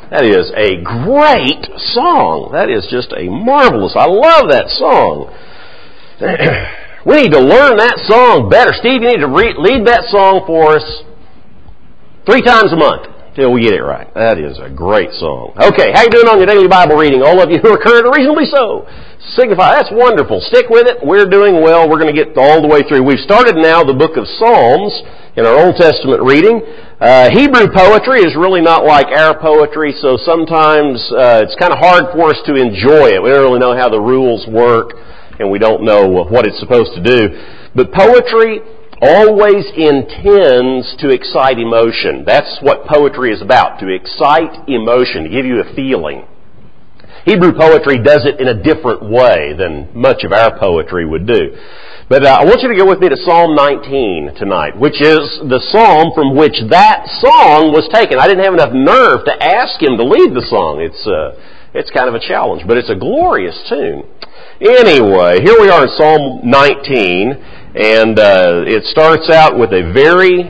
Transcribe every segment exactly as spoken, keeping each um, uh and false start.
That is a great song. That is just a marvelous. I love that song. We need to learn that song better. Steve, you need to re- lead that song for us three times a month till we get it right. That is a great song. Okay, how you doing on your daily Bible reading? All of you who are current or reasonably so. Signify. That's wonderful. Stick with it. We're doing well. We're going to get all the way through. We've started now the book of Psalms in our Old Testament reading. Uh, Hebrew poetry is really not like our poetry, so sometimes uh, it's kind of hard for us to enjoy it. We don't really know how the rules work, and we don't know what it's supposed to do. But poetry always intends to excite emotion. That's what poetry is about, to excite emotion, to give you a feeling. Hebrew poetry does it in a different way than much of our poetry would do. But uh, I want you to go with me to Psalm nineteen tonight, which is the psalm from which that song was taken. I didn't have enough nerve to ask him to lead the song. It's uh, it's kind of a challenge, but it's a glorious tune. Anyway, here we are in Psalm nineteen, and uh, it starts out with a very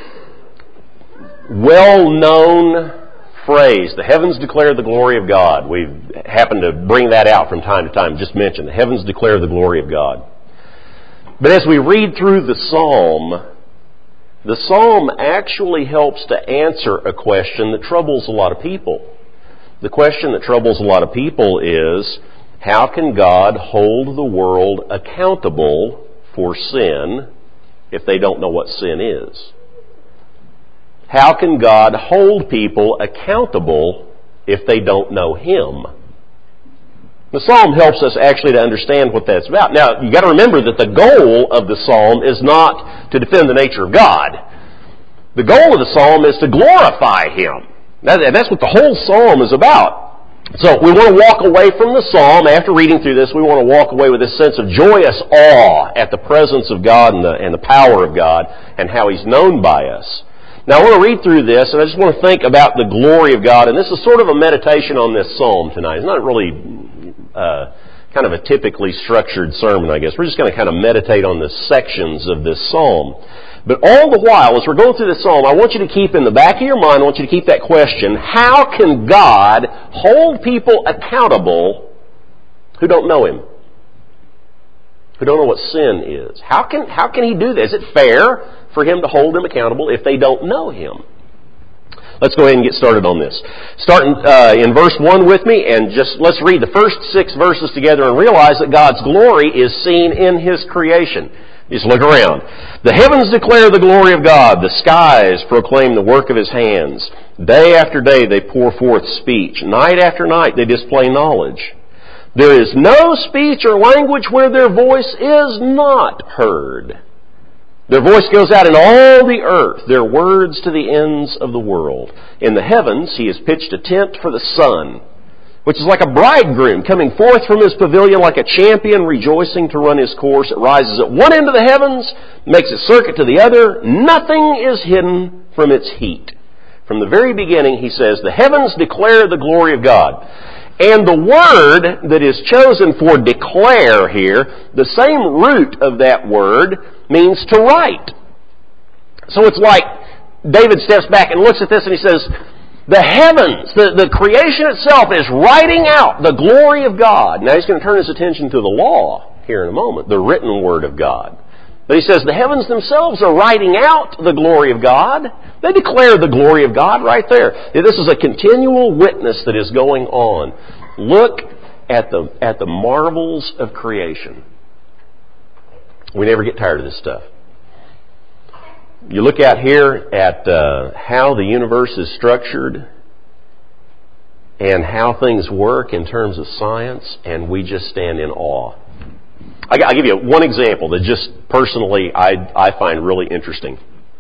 well-known phrase. The heavens declare the glory of God. We happen to bring that out from time to time. Just mention the heavens declare the glory of God. But as we read through the psalm, the psalm actually helps to answer a question that troubles a lot of people. The question that troubles a lot of people is, how can God hold the world accountable for sin if they don't know what sin is? How can God hold people accountable if they don't know Him? The psalm helps us actually to understand what that's about. Now, you've got to remember that the goal of the psalm is not to defend the nature of God. The goal of the psalm is to glorify Him. That's what the whole psalm is about. So we want to walk away from the psalm, after reading through this, we want to walk away with this sense of joyous awe at the presence of God and the, and the power of God and how He's known by us. Now, I want to read through this, and I just want to think about the glory of God. And this is sort of a meditation on this psalm tonight. It's not really uh, kind of a typically structured sermon, I guess. We're just going to kind of meditate on the sections of this psalm. But all the while, as we're going through this psalm, I want you to keep in the back of your mind, I want you to keep that question, how can God hold people accountable who don't know Him? Who don't know what sin is? How can, how can He do this? Is it fair for Him to hold them accountable if they don't know Him? Let's go ahead and get started on this. Starting uh, in verse one with me, and just let's read the first six verses together and realize that God's glory is seen in His creation. Just look around. The heavens declare the glory of God. The skies proclaim the work of His hands. Day after day they pour forth speech. Night after night they display knowledge. There is no speech or language where their voice is not heard. Their voice goes out in all the earth, their words to the ends of the world. In the heavens He has pitched a tent for the sun, which is like a bridegroom coming forth from his pavilion, like a champion rejoicing to run his course. It rises at one end of the heavens, makes its circuit to the other. Nothing is hidden from its heat. From the very beginning, He says, the heavens declare the glory of God. And the word that is chosen for declare here, the same root of that word means to write. So it's like David steps back and looks at this and he says, the heavens, the, the creation itself is writing out the glory of God. Now he's going to turn his attention to the law here in a moment, the written word of God. But he says the heavens themselves are writing out the glory of God. They declare the glory of God right there. This is a continual witness that is going on. Look at the, at the marvels of creation. We never get tired of this stuff. You look out here at uh, how the universe is structured and how things work in terms of science, and we just stand in awe. I'll give you one example that just personally I, I find really interesting.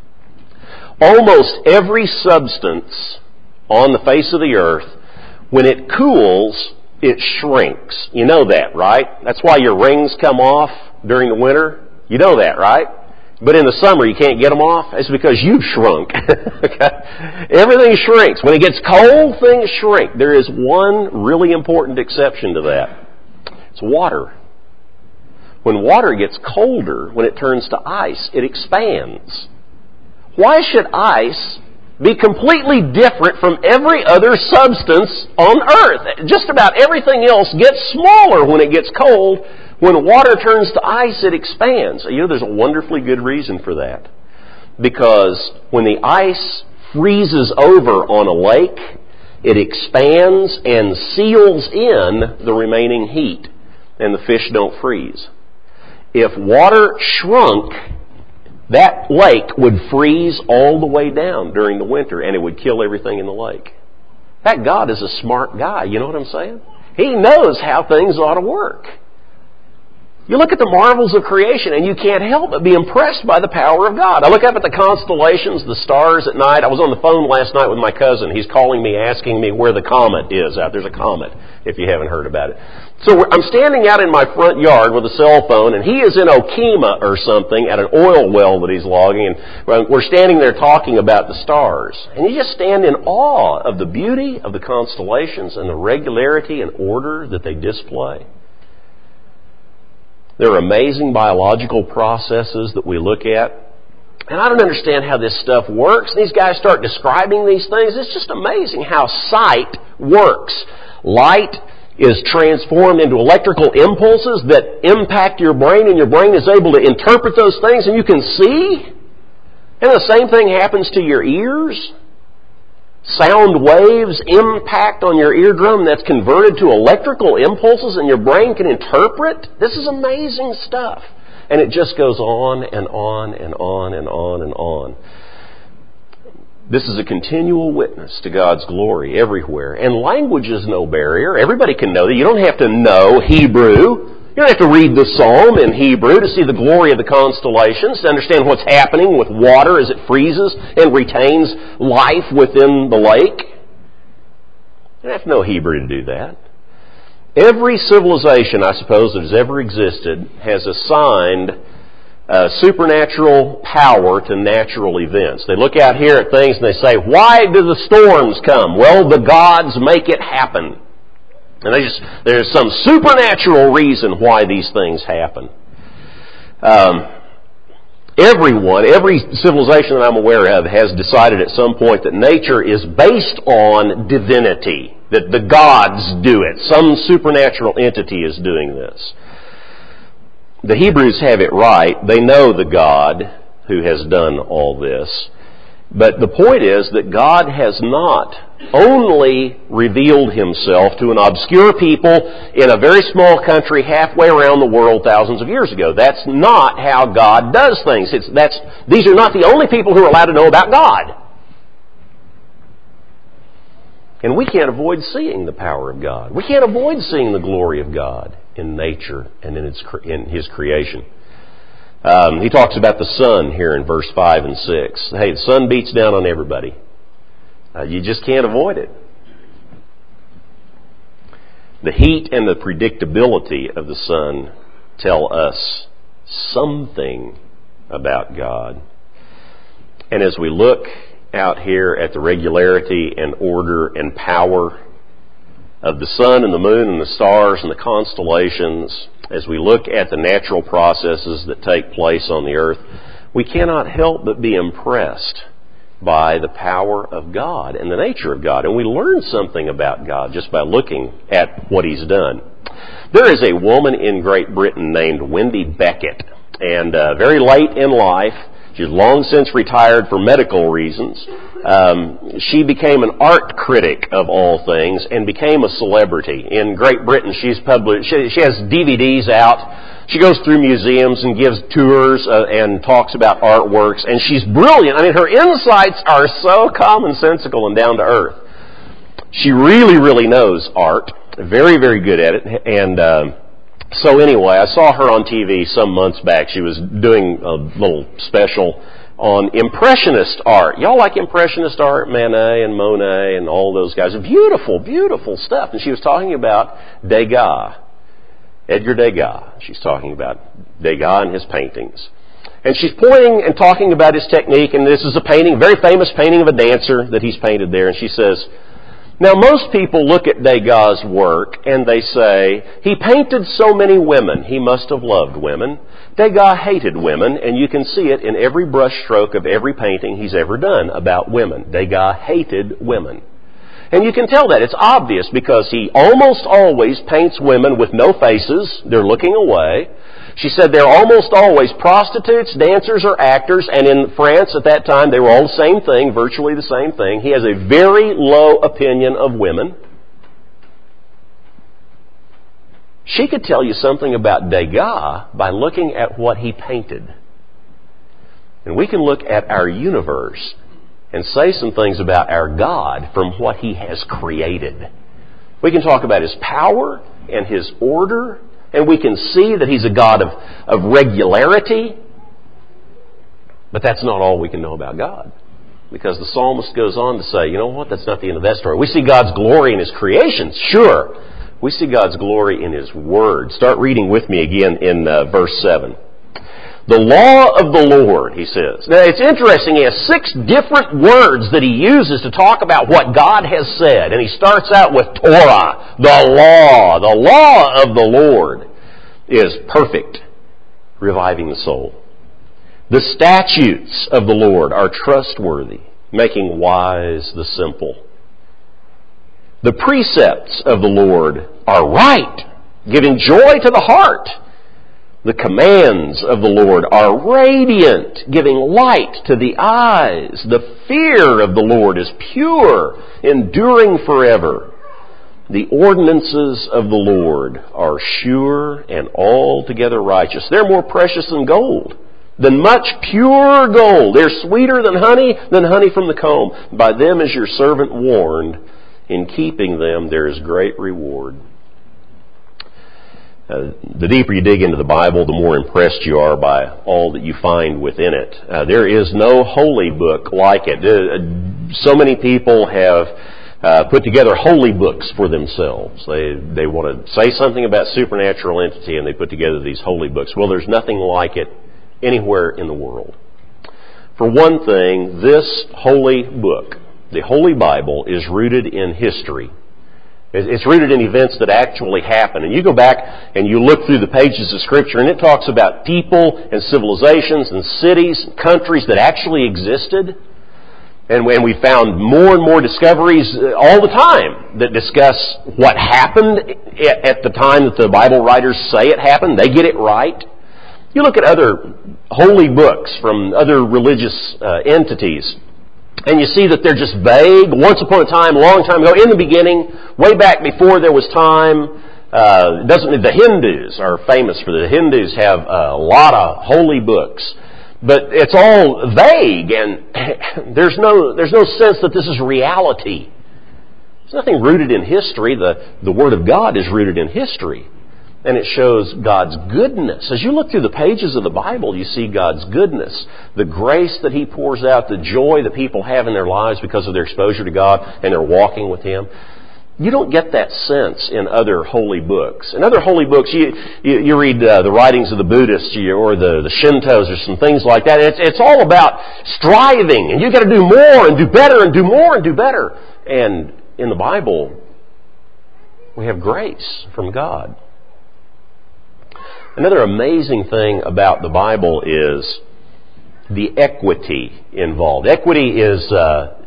Almost every substance on the face of the earth, when it cools, it shrinks. You know that, right? That's why your rings come off during the winter. You know that, right? But in the summer you can't get them off. It's because you've shrunk. Okay? Everything shrinks. When it gets cold, things shrink. There is one really important exception to that. It's water. When water gets colder, when it turns to ice, it expands. Why should ice be completely different from every other substance on earth. Just about everything else gets smaller when it gets cold. When water turns to ice, it expands. You know, there's a wonderfully good reason for that. Because when the ice freezes over on a lake, it expands and seals in the remaining heat, and the fish don't freeze. If water shrunk, that lake would freeze all the way down during the winter, and it would kill everything in the lake. That God is a smart guy, you know what I'm saying? He knows how things ought to work. You look at the marvels of creation and you can't help but be impressed by the power of God. I look up at the constellations, the stars at night. I was on the phone last night with my cousin. He's calling me, asking me where the comet is out. There's a comet, if you haven't heard about it. So I'm standing out in my front yard with a cell phone, and he is in Okema or something at an oil well that he's logging, and we're standing there talking about the stars. And you just stand in awe of the beauty of the constellations and the regularity and order that they display. There are amazing biological processes that we look at. And I don't understand how this stuff works. These guys start describing these things. It's just amazing how sight works. Light is transformed into electrical impulses that impact your brain, and your brain is able to interpret those things, and you can see. And the same thing happens to your ears. Sound waves impact on your eardrum that's converted to electrical impulses, and your brain can interpret. This is amazing stuff. And it just goes on and on and on and on and on. This is a continual witness to God's glory everywhere. And language is no barrier. Everybody can know that. You don't have to know Hebrew. You don't have to read the Psalm in Hebrew to see the glory of the constellations, to understand what's happening with water as it freezes and retains life within the lake. You don't have to know Hebrew to do that. Every civilization, I suppose, that has ever existed has assigned uh, supernatural power to natural events. They look out here at things and they say, why do the storms come? Well, the gods make it happen. And they just, there's some supernatural reason why these things happen. Um, everyone, every civilization that I'm aware of has decided at some point that nature is based on divinity, that the gods do it. Some supernatural entity is doing this. The Hebrews have it right. They know the God who has done all this. But the point is that God has not only revealed Himself to an obscure people in a very small country halfway around the world thousands of years ago. That's not how God does things. It's, that's, these are not the only people who are allowed to know about God. And we can't avoid seeing the power of God. We can't avoid seeing the glory of God in nature and in, its, in His creation. Um, he talks about the sun here in verse five and six. Hey, the sun beats down on everybody. Uh, you just can't avoid it. The heat and the predictability of the sun tell us something about God. And as we look out here at the regularity and order and power of the sun and the moon and the stars and the constellations, as we look at the natural processes that take place on the earth, we cannot help but be impressed by the power of God and the nature of God. And we learn something about God just by looking at what He's done. There is a woman in Great Britain named Wendy Beckett, and uh, very late in life, she's long since retired for medical reasons. Um, she became an art critic of all things and became a celebrity. In Great Britain, she's published, she, she has D V Ds out. She goes through museums and gives tours uh, and talks about artworks. And she's brilliant. I mean, her insights are so commonsensical and down to earth. She really, really knows art. Very, very good at it. And um, so anyway, I saw her on T V some months back. She was doing a little special on Impressionist art. Y'all like Impressionist art? Manet and Monet and all those guys. Beautiful, beautiful stuff. And she was talking about Degas, Edgar Degas. She's talking about Degas and his paintings. And she's pointing and talking about his technique, and this is a painting, a very famous painting of a dancer that he's painted there. And she says, Now, most people look at Degas' work and they say, he painted so many women, he must have loved women. Degas hated women, and you can see it in every brush stroke of every painting he's ever done about women. Degas hated women. And you can tell that. It's obvious because he almost always paints women with no faces. They're looking away. She said they're almost always prostitutes, dancers, or actors, and in France at that time they were all the same thing, virtually the same thing. He has a very low opinion of women. She could tell you something about Degas by looking at what he painted. And we can look at our universe and say some things about our God from what He has created. We can talk about His power and His order, and we can see that He's a God of, of regularity. But that's not all we can know about God. Because the psalmist goes on to say, you know what, that's not the end of that story. We see God's glory in His creations, sure. We see God's glory in His Word. Start reading with me again in uh, verse seven. The law of the Lord, he says. Now, it's interesting. He has six different words that he uses to talk about what God has said. And he starts out with Torah, the law. The law of the Lord is perfect, reviving the soul. The statutes of the Lord are trustworthy, making wise the simple. The precepts of the Lord are right, giving joy to the heart. The commands of the Lord are radiant, giving light to the eyes. The fear of the Lord is pure, enduring forever. The ordinances of the Lord are sure and altogether righteous. They're more precious than gold, than much pure gold. They're sweeter than honey, than honey from the comb. By them is your servant warned. In keeping them there is great reward. Uh, the deeper you dig into the Bible, the more impressed you are by all that you find within it. Uh, there is no holy book like it. Uh, so many people have uh, put together holy books for themselves. They they want to say something about supernatural entity, and they put together these holy books. Well, there's nothing like it anywhere in the world. For one thing, this holy book, the Holy Bible, is rooted in history. It's rooted in events that actually happen. And you go back and you look through the pages of Scripture and it talks about people and civilizations and cities and countries that actually existed. And we found more and more discoveries all the time that discuss what happened at the time that the Bible writers say it happened. They get it right. You look at other holy books from other religious uh, entities, and you see that they're just vague. Once upon a time, a long time ago, in the beginning, way back before there was time. Uh, doesn't the Hindus are famous for this. The Hindus have a lot of holy books, but it's all vague, and there's no there's no sense that this is reality. There's nothing rooted in history. The the Word of God is rooted in history. And it shows God's goodness. As you look through the pages of the Bible, you see God's goodness, the grace that He pours out, the joy that people have in their lives because of their exposure to God and their walking with Him. You don't get that sense in other holy books. In other holy books, you you, you read uh, the writings of the Buddhists or the, the Shintos or some things like that. It's, it's all about striving, and you've got to do more and do better and do more and do better. And in the Bible, we have grace from God. Another amazing thing about the Bible is the equity involved. Equity is, uh,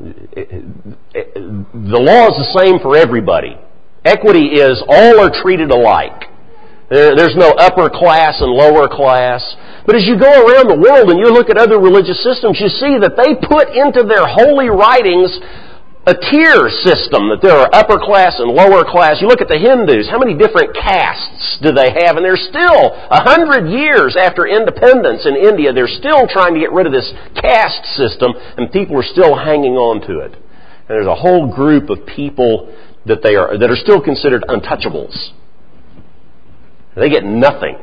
the law is the same for everybody. Equity is all are treated alike. There, there's no upper class and lower class. But as you go around the world and you look at other religious systems, you see that they put into their holy writings a tier system, that there are upper class and lower class. You look at the Hindus, how many different castes do they have? And they're still, a hundred years after independence in India, they're still trying to get rid of this caste system, and people are still hanging on to it. And there's a whole group of people that they are that are still considered untouchables. They get nothing.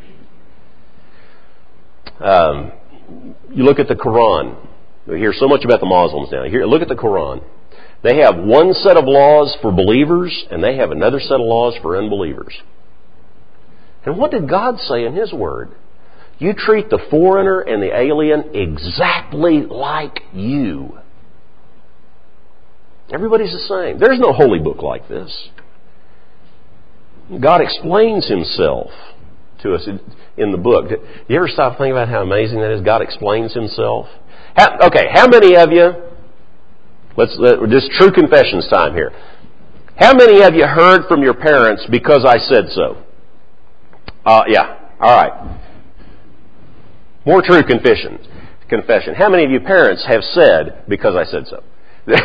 Um, you look at the Quran. We hear so much about the Muslims now. Here, look at the Quran. They have one set of laws for believers, and they have another set of laws for unbelievers. And what did God say in His Word? You treat the foreigner and the alien exactly like you. Everybody's the same. There's no holy book like this. God explains Himself to us in the book. Do you ever stop thinking about how amazing that is? God explains Himself. How, okay, how many of you, let's, let, just true confessions time here. How many of you heard from your parents because I said so? Uh, yeah, all right. More true confession. Confession. How many of you parents have said because I said so?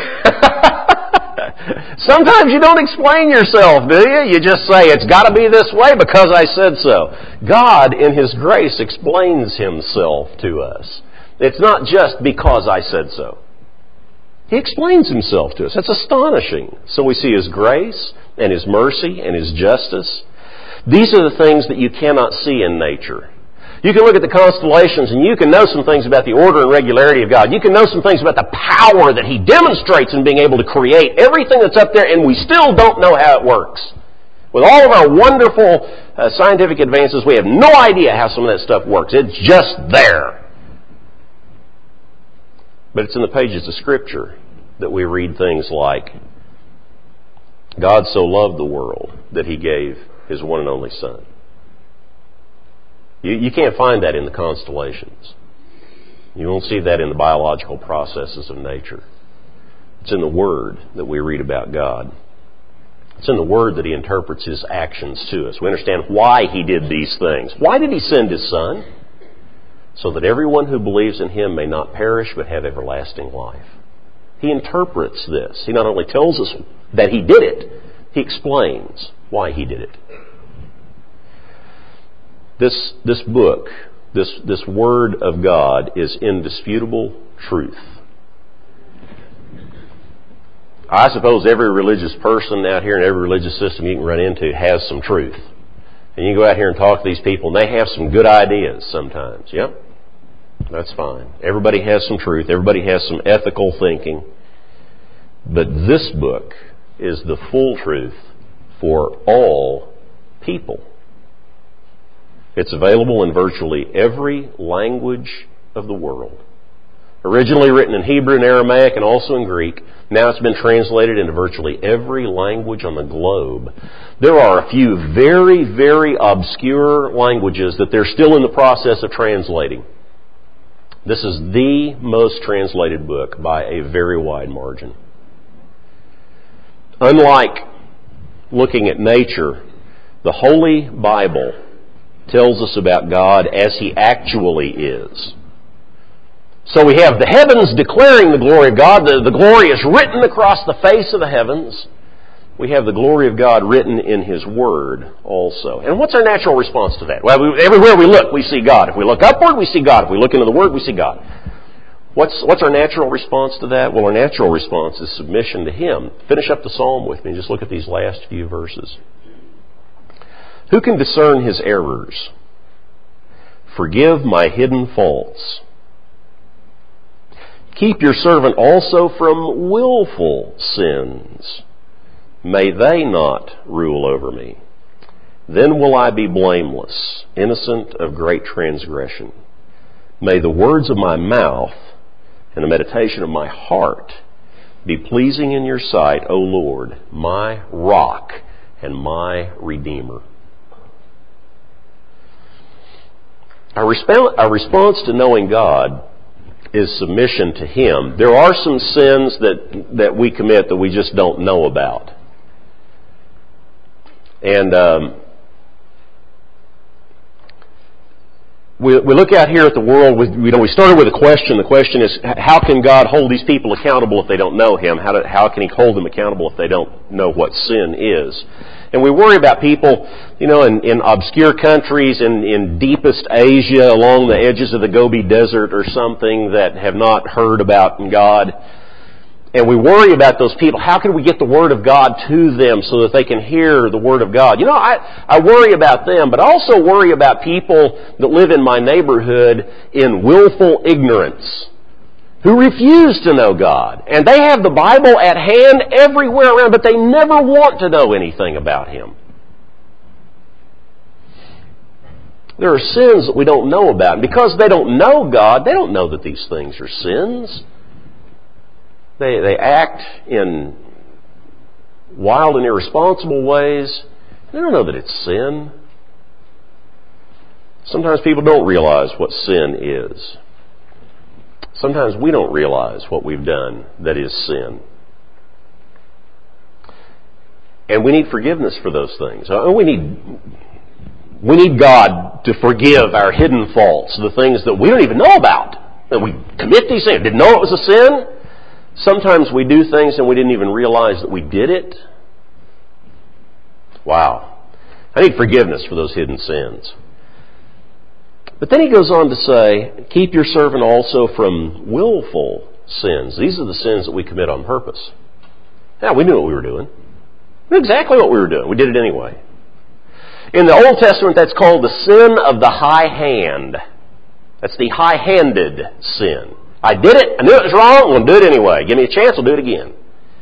Sometimes you don't explain yourself, do you? You just say, it's got to be this way because I said so. God, in His grace, explains Himself to us. It's not just because I said so. He explains Himself to us. That's astonishing. So we see His grace and His mercy and His justice. These are the things that you cannot see in nature. You can look at the constellations and you can know some things about the order and regularity of God. You can know some things about the power that He demonstrates in being able to create everything that's up there, and we still don't know how it works. With all of our wonderful uh, scientific advances, we have no idea how some of that stuff works. It's just there. But it's in the pages of Scripture that we read things like, God so loved the world that He gave His one and only Son. You, you can't find that in the constellations. You won't see that in the biological processes of nature. It's in the Word that we read about God. It's in the Word that He interprets His actions to us. We understand why He did these things. Why did He send His Son? So that everyone who believes in Him may not perish but have everlasting life. He interprets this. He not only tells us that He did it, He explains why He did it. This, this book, this, this Word of God is indisputable truth. I suppose every religious person out here and every religious system you can run into has some truth. And you can go out here and talk to these people and they have some good ideas sometimes. Yep, that's fine. Everybody has some truth. Everybody has some ethical thinking. But this book is the full truth for all people. It's available in virtually every language of the world. Originally written in Hebrew and Aramaic and also in Greek, now it's been translated into virtually every language on the globe. There are a few very, very obscure languages that they're still in the process of translating. This is the most translated book by a very wide margin. Unlike looking at nature, the Holy Bible tells us about God as He actually is. So we have the heavens declaring the glory of God. The, the glory is written across the face of the heavens. We have the glory of God written in His Word also. And what's our natural response to that? Well, we, everywhere we look, we see God. If we look upward, we see God. If we look into the Word, we see God. What's, what's our natural response to that? Well, our natural response is submission to Him. Finish up the psalm with me. Just look at these last few verses. Who can discern His errors? Forgive my hidden faults. Keep your servant also from willful sins. May they not rule over me. Then will I be blameless, innocent of great transgression. May the words of my mouth and the meditation of my heart be pleasing in your sight, O Lord, my rock and my redeemer. Our, resp- our response to knowing God is submission to Him. There are some sins that, that we commit that we just don't know about. And um, we, we look out here at the world, with, you know, we started with a question. The question is, how can God hold these people accountable if they don't know Him? How, do, how can He hold them accountable if they don't know what sin is? And we worry about people, you know, in, in obscure countries, in, in deepest Asia, along the edges of the Gobi Desert or something, that have not heard about God. And we worry about those people. How can we get the Word of God to them so that they can hear the Word of God? You know, I, I worry about them, but I also worry about people that live in my neighborhood in willful ignorance, who refuse to know God. And they have the Bible at hand everywhere around, but they never want to know anything about Him. There are sins that we don't know about. And because they don't know God, they don't know that these things are sins. They, they act in wild and irresponsible ways. They don't know that it's sin. Sometimes people don't realize what sin is. Sometimes we don't realize what we've done that is sin. And we need forgiveness for those things. We need, we need God to forgive our hidden faults, the things that we don't even know about. That we commit these things, didn't know it was a sin. Sometimes we do things and we didn't even realize that we did it. Wow. I need forgiveness for those hidden sins. But then he goes on to say, keep your servant also from willful sins. These are the sins that we commit on purpose. Yeah, we knew what we were doing. We knew exactly what we were doing. We did it anyway. In the Old Testament, that's called the sin of the high hand. That's the high-handed sin. I did it. I knew it was wrong. I'm going to do it anyway. Give me a chance. I'll do it again.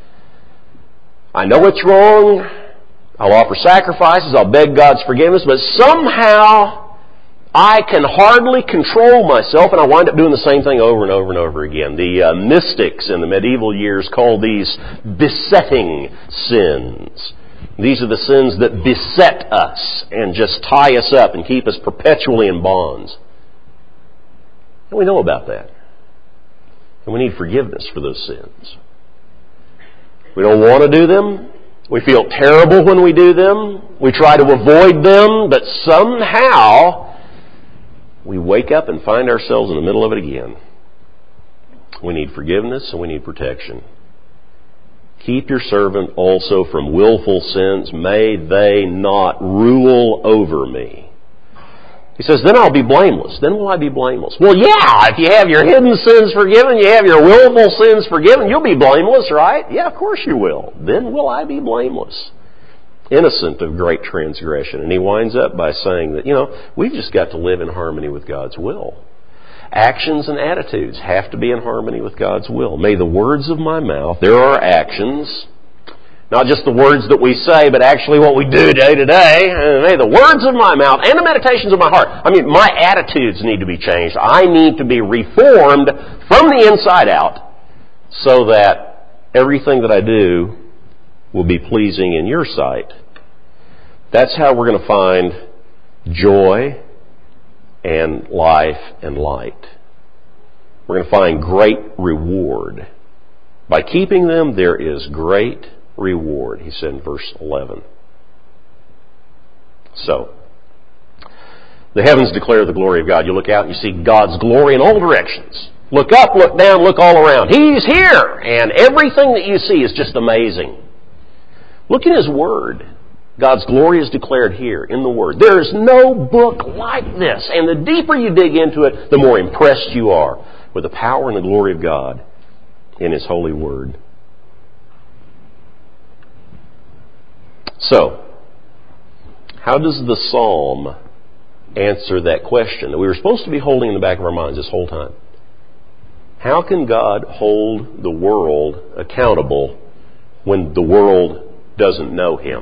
I know it's wrong. I'll offer sacrifices. I'll beg God's forgiveness. But somehow I can hardly control myself, and I wind up doing the same thing over and over and over again. The uh, mystics in the medieval years called these besetting sins. These are the sins that beset us and just tie us up and keep us perpetually in bonds. And we know about that. And we need forgiveness for those sins. We don't want to do them. We feel terrible when we do them. We try to avoid them, but somehow we wake up and find ourselves in the middle of it again. We need forgiveness and we need protection. Keep your servant also from willful sins. May they not rule over me. He says, then I'll be blameless. Then will I be blameless. Well, yeah, if you have your hidden sins forgiven, you have your willful sins forgiven, you'll be blameless, right? Yeah, of course you will. Then will I be blameless. Innocent of great transgression. And he winds up by saying that, you know, we've just got to live in harmony with God's will. Actions and attitudes have to be in harmony with God's will. May the words of my mouth, there are actions, not just the words that we say, but actually what we do day to day. May the words of my mouth and the meditations of my heart. I mean, my attitudes need to be changed. I need to be reformed from the inside out so that everything that I do will be pleasing in your sight. That's how we're going to find joy and life and light. We're going to find great reward. By keeping them, there is great reward, he said in verse eleven. So, the heavens declare the glory of God. You look out and you see God's glory in all directions. Look up, look down, look all around. He's here! And everything that you see is just amazing. Look in His Word. God's glory is declared here in the Word. There is no book like this. And the deeper you dig into it, the more impressed you are with the power and the glory of God in His holy Word. So, how does the Psalm answer that question that we were supposed to be holding in the back of our minds this whole time? How can God hold the world accountable when the world doesn't know Him?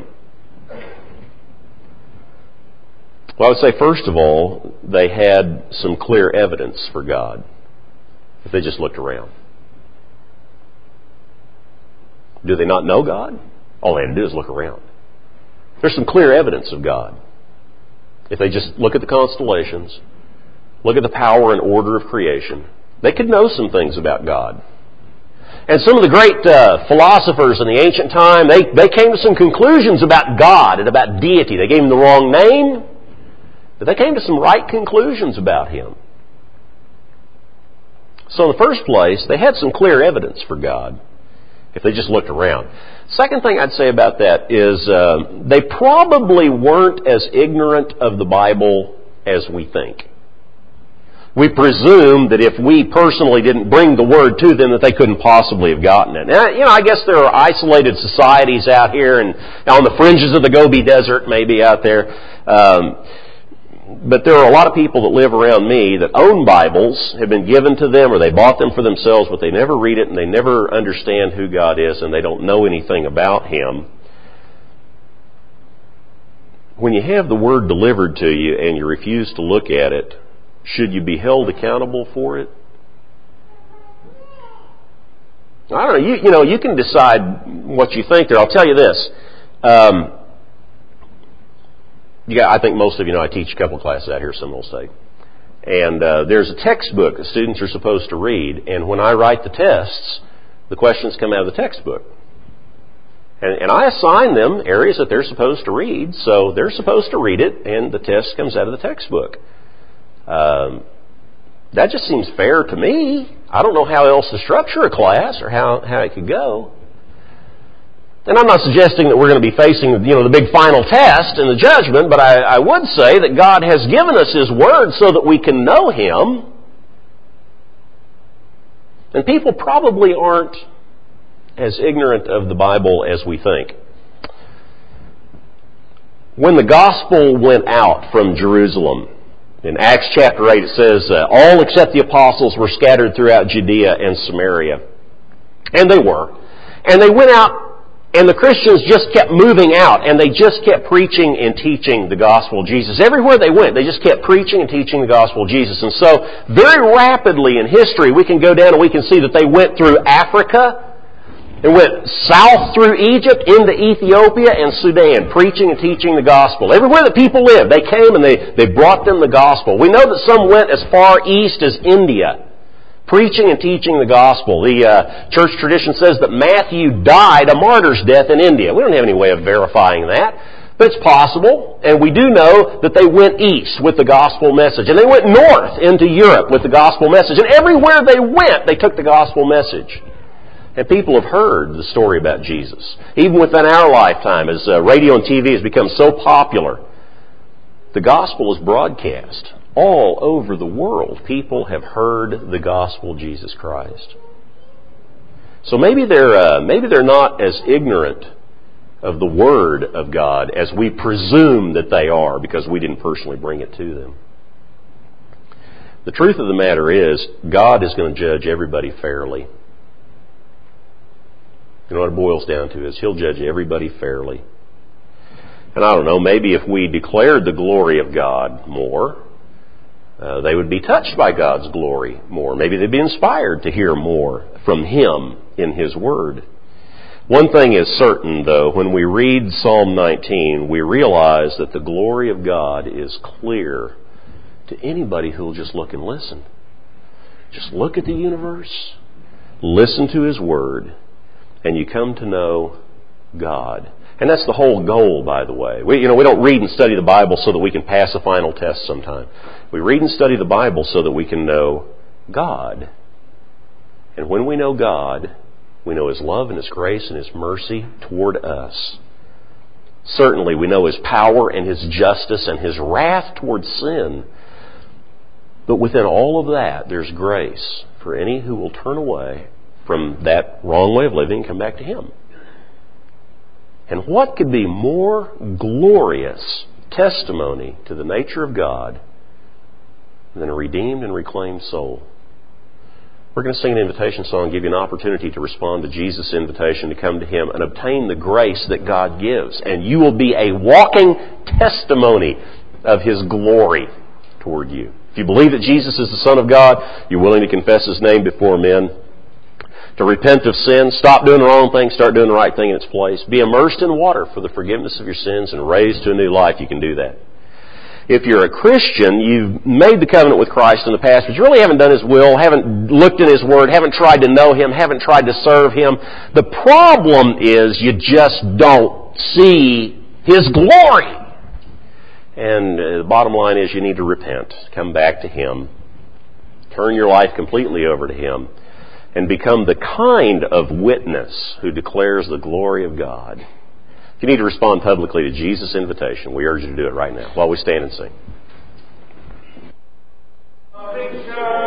Well, I would say, first of all, they had some clear evidence for God if they just looked around. Do they not know God? All they had to do is look around. There's some clear evidence of God. If they just look at the constellations, look at the power and order of creation, they could know some things about God. And some of the great uh, philosophers in the ancient time, they, they came to some conclusions about God and about deity. They gave Him the wrong name, but they came to some right conclusions about Him. So in the first place, they had some clear evidence for God if they just looked around. Second thing I'd say about that is uh, they probably weren't as ignorant of the Bible as we think. We presume that if we personally didn't bring the Word to them, that they couldn't possibly have gotten it. Now, you know, I guess there are isolated societies out here and on the fringes of the Gobi Desert, maybe out there. Um, But there are a lot of people that live around me that own Bibles, have been given to them, or they bought them for themselves, but they never read it and they never understand who God is and they don't know anything about Him. When you have the Word delivered to you and you refuse to look at it, should you be held accountable for it? I don't know, you, you know, you can decide what you think there. I'll tell you this. Um, you got, I think most of you know I teach a couple of classes out here at Seminole State. And uh, there's a textbook that students are supposed to read. And when I write the tests, the questions come out of the textbook. And, and I assign them areas that they're supposed to read. So they're supposed to read it, and the test comes out of the textbook. Um, that just seems fair to me. I don't know how else to structure a class or how, how it could go. And I'm not suggesting that we're going to be facing, you know, the big final test and the judgment, but I, I would say that God has given us His Word so that we can know Him. And people probably aren't as ignorant of the Bible as we think. When the gospel went out from Jerusalem, in Acts chapter eight it says, uh, all except the apostles were scattered throughout Judea and Samaria. And they were. And they went out, and the Christians just kept moving out, and they just kept preaching and teaching the gospel of Jesus. Everywhere they went, they just kept preaching and teaching the gospel of Jesus. And so, very rapidly in history, we can go down and we can see that they went through Africa, and went south through Egypt into Ethiopia and Sudan, preaching and teaching the gospel. Everywhere that people lived, they came and they, they brought them the gospel. We know that some went as far east as India, preaching and teaching the gospel. The uh, church tradition says that Matthew died a martyr's death in India. We don't have any way of verifying that, but it's possible. And we do know that they went east with the gospel message. And they went north into Europe with the gospel message. And everywhere they went, they took the gospel message. And people have heard the story about Jesus. Even within our lifetime, as uh, radio and T V has become so popular, the gospel is broadcast all over the world. People have heard the gospel of Jesus Christ. So maybe they're uh, maybe they're not as ignorant of the Word of God as we presume that they are, because we didn't personally bring it to them. The truth of the matter is, God is going to judge everybody fairly. You know what it boils down to is He'll judge everybody fairly. And I don't know, maybe if we declared the glory of God more, uh, they would be touched by God's glory more. Maybe they'd be inspired to hear more from Him in His Word. One thing is certain, though, when we read Psalm nineteen, we realize that the glory of God is clear to anybody who will just look and listen. Just look at the universe, listen to His Word, and you come to know God. And that's the whole goal, by the way. We, you know, we don't read and study the Bible so that we can pass a final test sometime. We read and study the Bible so that we can know God. And when we know God, we know His love and His grace and His mercy toward us. Certainly, we know His power and His justice and His wrath toward sin. But within all of that, there's grace for any who will turn away from that wrong way of living and come back to Him. And what could be more glorious testimony to the nature of God than a redeemed and reclaimed soul? We're going to sing an invitation song and give you an opportunity to respond to Jesus' invitation to come to Him and obtain the grace that God gives. And you will be a walking testimony of His glory toward you. If you believe that Jesus is the Son of God, you're willing to confess His name before men, to repent of sin, stop doing the wrong thing, start doing the right thing in its place, be immersed in water for the forgiveness of your sins and raised to a new life, you can do that. If you're a Christian, you've made the covenant with Christ in the past, but you really haven't done His will, haven't looked in His Word, haven't tried to know Him, haven't tried to serve Him. The problem is you just don't see His glory. And the bottom line is you need to repent, come back to Him, turn your life completely over to Him, and become the kind of witness who declares the glory of God. If you need to respond publicly to Jesus' invitation, we urge you to do it right now while we stand and sing.